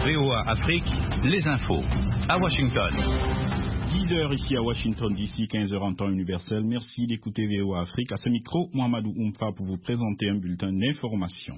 VOA Afrique, les infos. À Washington. 10h ici à Washington DC, 15h en temps universel. Merci d'écouter VOA Afrique. À ce micro, Mohamedou Oumfa pour vous présenter un bulletin d'information.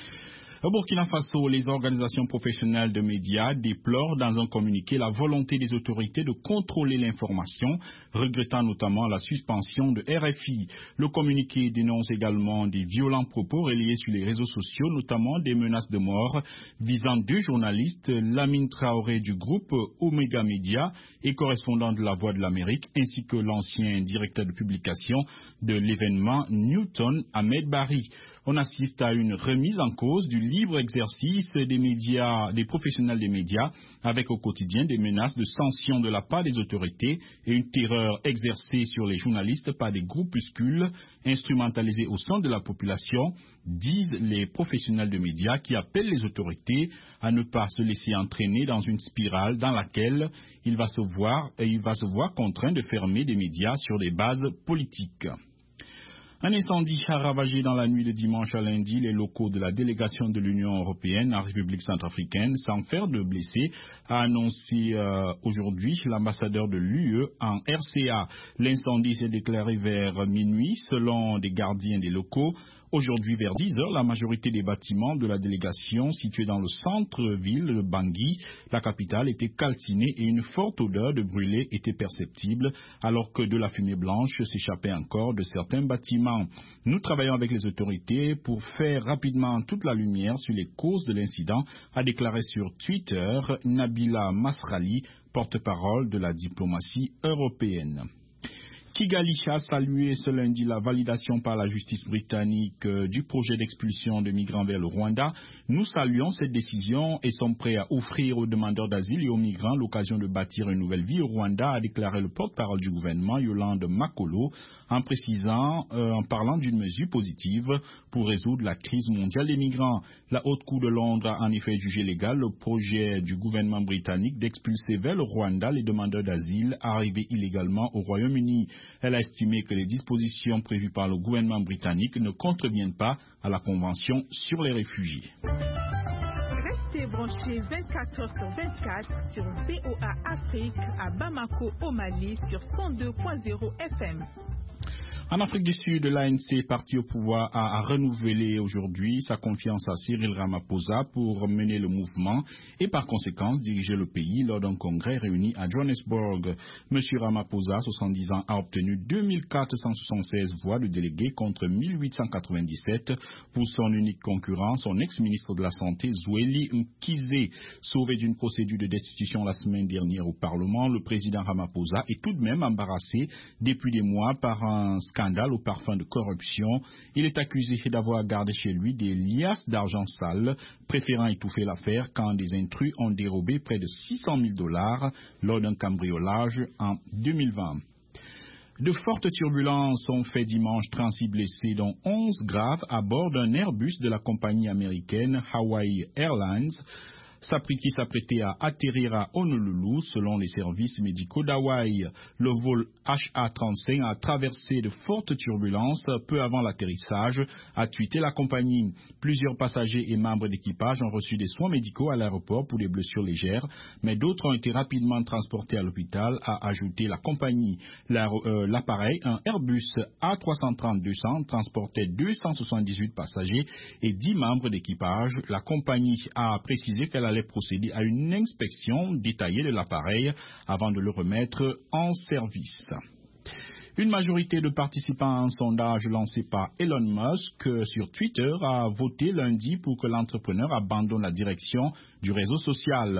Au Burkina Faso, les organisations professionnelles de médias déplorent dans un communiqué la volonté des autorités de contrôler l'information, regrettant notamment la suspension de RFI. Le communiqué dénonce également des violents propos relayés sur les réseaux sociaux, notamment des menaces de mort visant deux journalistes, Lamine Traoré du groupe Omega Media et correspondant de La Voix de l'Amérique, ainsi que l'ancien directeur de publication de l'événement Newton, Ahmed Bari. On assiste à une remise en cause du libre exercice des médias, des professionnels des médias, avec au quotidien des menaces de sanctions de la part des autorités et une terreur exercée sur les journalistes par des groupuscules instrumentalisés au sein de la population, disent les professionnels de médias qui appellent les autorités à ne pas se laisser entraîner dans une spirale dans laquelle il va se voir contraint de fermer des médias sur des bases politiques. Un incendie a ravagé dans la nuit de dimanche à lundi les locaux de la délégation de l'Union européenne en République centrafricaine, sans faire de blessés, a annoncé aujourd'hui l'ambassadeur de l'UE en RCA. L'incendie s'est déclaré vers minuit, selon des gardiens des locaux. Aujourd'hui, vers 10h, la majorité des bâtiments de la délégation situés dans le centre-ville de Bangui, la capitale, étaient calcinés et une forte odeur de brûlé était perceptible, alors que de la fumée blanche s'échappait encore de certains bâtiments. Nous travaillons avec les autorités pour faire rapidement toute la lumière sur les causes de l'incident, a déclaré sur Twitter Nabila Masrali, porte-parole de la diplomatie européenne. Kigali a salué ce lundi la validation par la justice britannique du projet d'expulsion de migrants vers le Rwanda. Nous saluons cette décision et sommes prêts à offrir aux demandeurs d'asile et aux migrants l'occasion de bâtir une nouvelle vie au Rwanda, a déclaré le porte-parole du gouvernement, Yolande Makolo, en parlant d'une mesure positive pour résoudre la crise mondiale des migrants. La Haute Cour de Londres a en effet jugé légal le projet du gouvernement britannique d'expulser vers le Rwanda les demandeurs d'asile arrivés illégalement au Royaume-Uni. Elle a estimé que les dispositions prévues par le gouvernement britannique ne contreviennent pas à la Convention sur les réfugiés. Restez branchés 24h/24 sur VOA Afrique à Bamako au Mali sur 102.0 FM. En Afrique du Sud, l'ANC, parti au pouvoir, a renouvelé aujourd'hui sa confiance à Cyril Ramaphosa pour mener le mouvement et par conséquent diriger le pays lors d'un congrès réuni à Johannesburg. M. Ramaphosa, 70 ans, a obtenu 2476 voix de délégués contre 1897 pour son unique concurrent, son ex-ministre de la Santé, Zweli Mkhize. Sauvé d'une procédure de destitution la semaine dernière au Parlement, le président Ramaphosa est tout de même embarrassé depuis des mois par un scandale au parfum de corruption. Il est accusé d'avoir gardé chez lui des liasses d'argent sale, préférant étouffer l'affaire quand des intrus ont dérobé près de $600,000 lors d'un cambriolage en 2020. De fortes turbulences ont fait dimanche 36 blessés, dont 11 graves, à bord d'un Airbus de la compagnie américaine Hawaii Airlines, qui s'apprêtait à atterrir à Honolulu selon les services médicaux d'Hawaï. Le vol HA-35 a traversé de fortes turbulences peu avant l'atterrissage, a tweeté la compagnie. Plusieurs passagers et membres d'équipage ont reçu des soins médicaux à l'aéroport pour des blessures légères, mais d'autres ont été rapidement transportés à l'hôpital, a ajouté la compagnie. L'appareil, un Airbus A330-200, transportait 278 passagers et 10 membres d'équipage. La compagnie a précisé qu'elle allait procéder à une inspection détaillée de l'appareil avant de le remettre en service. Une majorité de participants à un sondage lancé par Elon Musk sur Twitter a voté lundi pour que l'entrepreneur abandonne la direction du réseau social.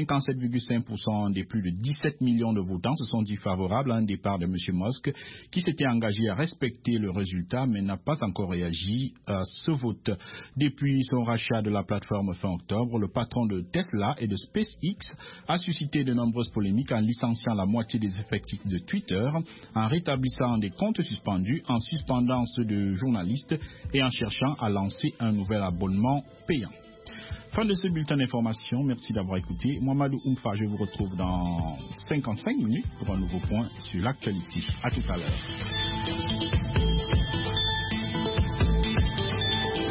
57,5% des plus de 17 millions de votants se sont dit favorables à un départ de M. Musk, qui s'était engagé à respecter le résultat mais n'a pas encore réagi à ce vote. Depuis son rachat de la plateforme fin octobre, le patron de Tesla et de SpaceX a suscité de nombreuses polémiques en licenciant la moitié des effectifs de Twitter, en rétablissant des comptes suspendus, en suspendant ceux de journalistes et en cherchant à lancer un nouvel abonnement payant. Fin de ce bulletin d'information. Merci d'avoir écouté. Mohamedou Oumfa, je vous retrouve dans 55 minutes pour un nouveau point sur l'actualité. À tout à l'heure.